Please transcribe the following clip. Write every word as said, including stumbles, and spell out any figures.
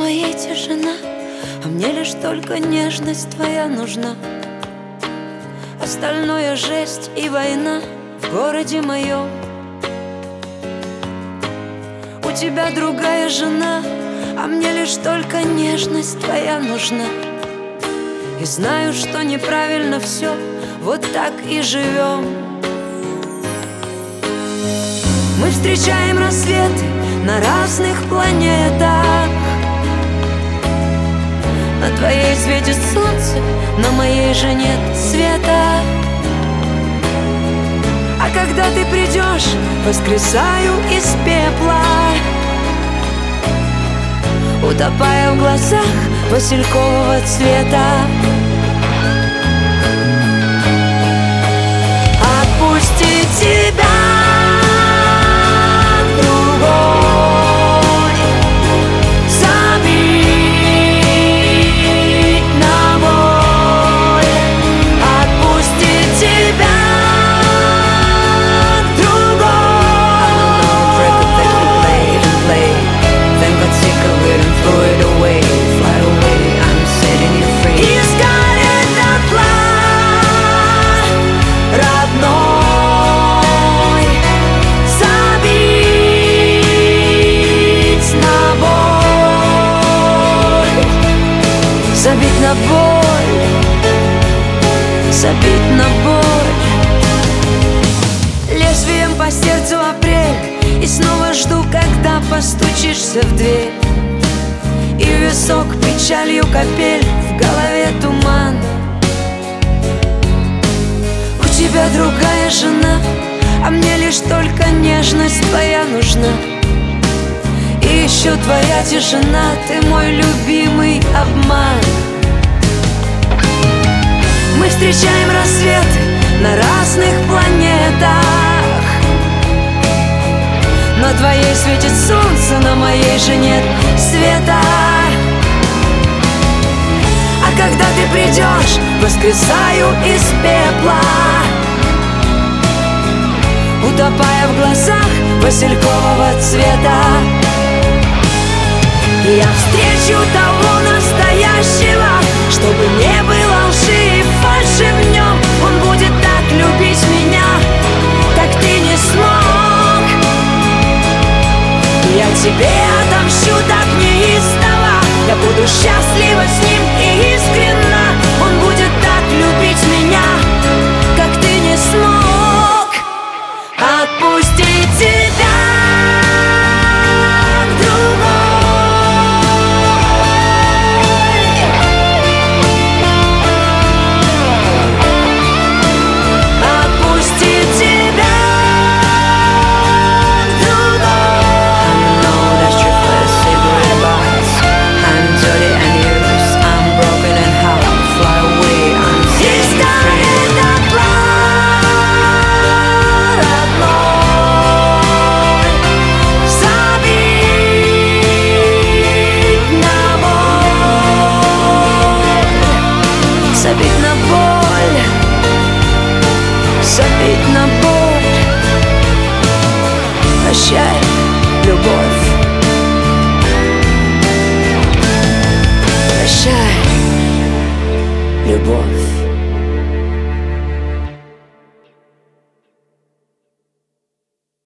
моей тишина, а мне лишь только нежность твоя нужна. Остальное жесть и война в городе моем. У тебя другая жена, а мне лишь только нежность твоя нужна. И знаю, что неправильно все, вот так и живем. Мы встречаем рассветы на разных планетах. На твоей светит солнце, на моей же нет света. А когда ты придешь, воскресаю из пепла, утопая в глазах василькового цвета. Отпусти тебя другой, забить на боль. Отпусти тебя другой. Record that we played and played, then got sick of it and threw it away. Fly away, I'm setting you free. Искать этот план родной, забить на боль, забить на боль, забить на боль. Лезвием по сердцу апрель, и снова жду, когда постучишься в дверь. И в висок печалью капель, в голове туман. У тебя другая жена, а мне лишь только нежность твоя нужна. И еще твоя тишина, ты мой любимый обман. Мы встречаем рассветы на разных планетах. На твоей светит солнце, на моей же нет света. А когда ты придешь, воскресаю из пепла, утопая в глазах василькового цвета. Я встречу того настоящего, чтобы не было лжи и фальши в нем. Он будет так любить меня, как ты не смог. Я тебе отомщу так неистово, я буду счастлива с ним и искренна. Он будет так любить меня, как ты не смог. Отпусти тебя другой, отпусти тебя другой. I know that's truthless, cigarette butts, hands dirty and yours, I'm broken and how fly away, I'm setting you free. Этот план родной, забить на боль, забить на боль, забить на боль. Прощай, любовь, прощай, любовь.